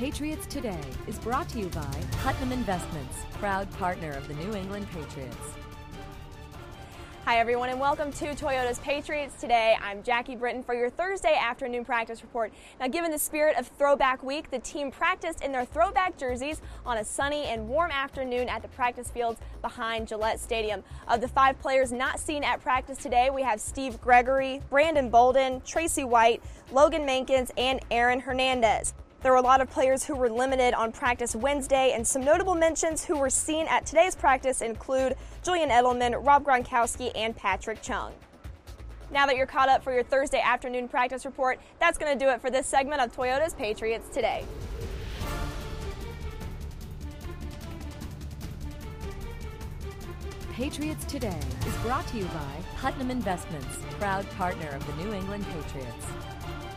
Patriots Today is brought to you by Putnam Investments, proud partner of the New England Patriots. Hi everyone and welcome to Toyota's Patriots Today. I'm Jackie Britton for your Thursday afternoon practice report. Now, given the spirit of Throwback Week, the team practiced in their throwback jerseys on a sunny and warm afternoon at the practice fields behind Gillette Stadium. Of the 5 players not seen at practice today, we have Steve Gregory, Brandon Bolden, Tracy White, Logan Mankins, and Aaron Hernandez. There were a lot of players who were limited on practice Wednesday, and some notable mentions who were seen at today's practice include Julian Edelman, Rob Gronkowski, and Patrick Chung. Now that you're caught up for your Thursday afternoon practice report, that's going to do it for this segment of Toyota's Patriots Today. Patriots Today is brought to you by Putnam Investments, proud partner of the New England Patriots.